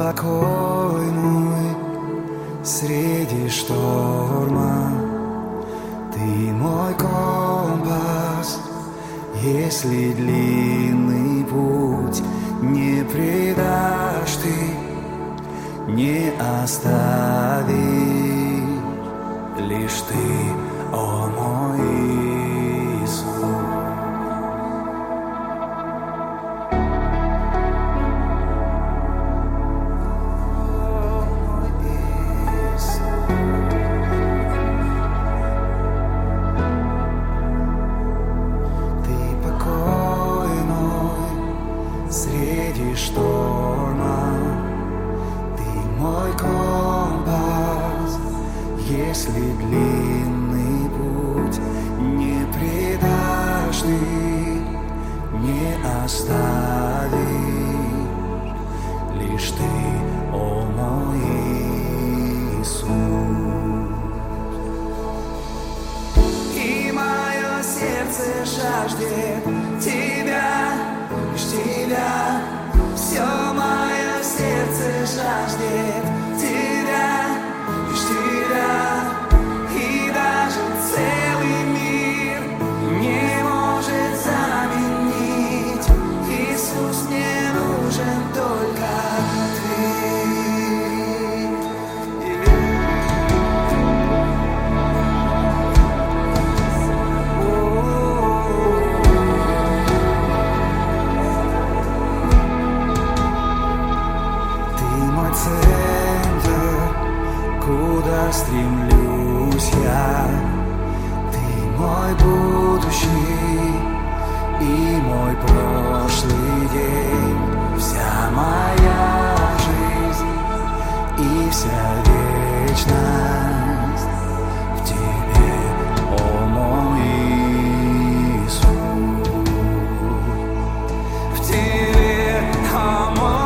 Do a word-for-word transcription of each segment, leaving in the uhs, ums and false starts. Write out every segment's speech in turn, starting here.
покой мой среди шторма. Ты мой компас, если длинный путь не предашь ты, не оставишь, лишь ты, о мой Иисус. Среди шторма ты мой компас, если длинный путь не предашь ты, не оставишь, лишь ты, о мой Иисус. И мое сердце жаждет тебя, лишь тебя, все мое сердце жаждет тебя, лишь тебя, и даже целый мир не может заменить. Иисус, мне нужен только ты. Центр, куда стремлюсь я, ты мой будущий и мой прошлый день, вся моя жизнь и вся вечность в тебе, о мой Иисус, в тебе, о мой.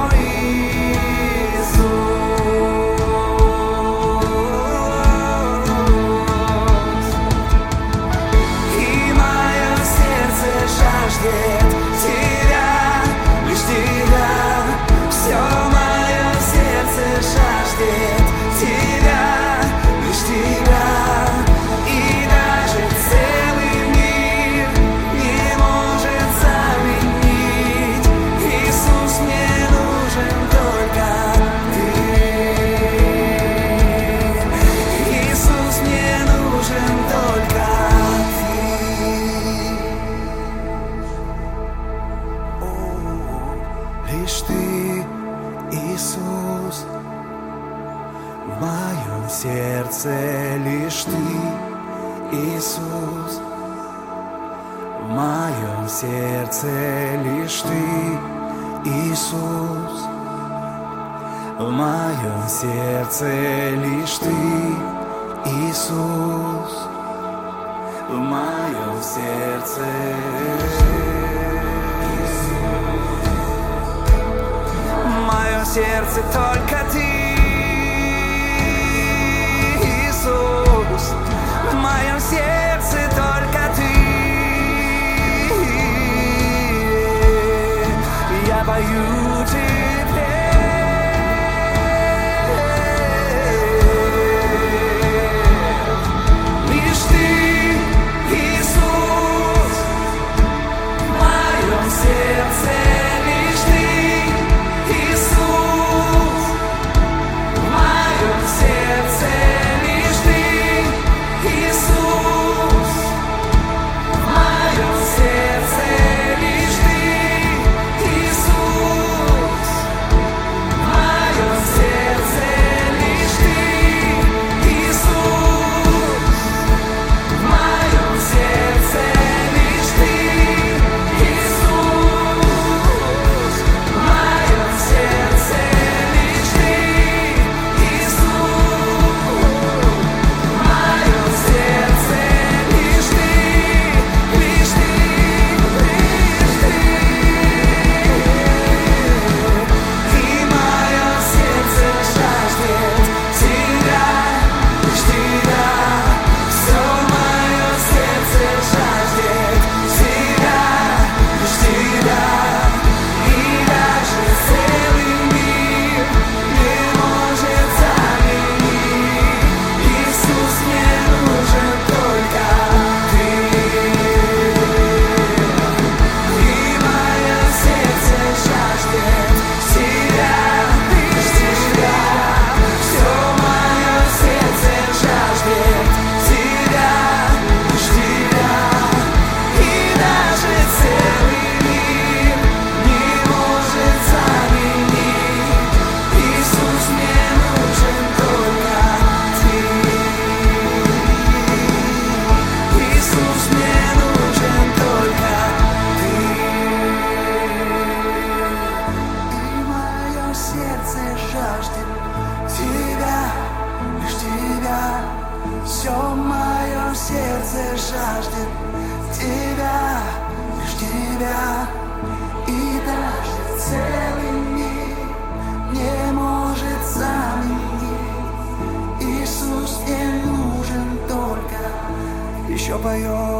Тебя, лишь тебя, все мое сердце жаждет тебя, лишь тебя, и даже целый мир не может заменить. Иисус, мне нужен только ты. Иисус, мне нужен только ты. Лишь ты, Иисус, в моем сердце, лишь ты, Иисус, в моем сердце, лишь ты, Иисус, в моем сердце, лишь ты, Иисус, в моем сердце. В сердце только ты, Иисус, в моем сердце только ты. Я пою тебе, лишь ты, Иисус, в моем сердце, лишь ты, Иисус. сердце жаждет тебя, лишь тебя. И даже целый мир не может заменить. Иисус мне нужен только. Еще поет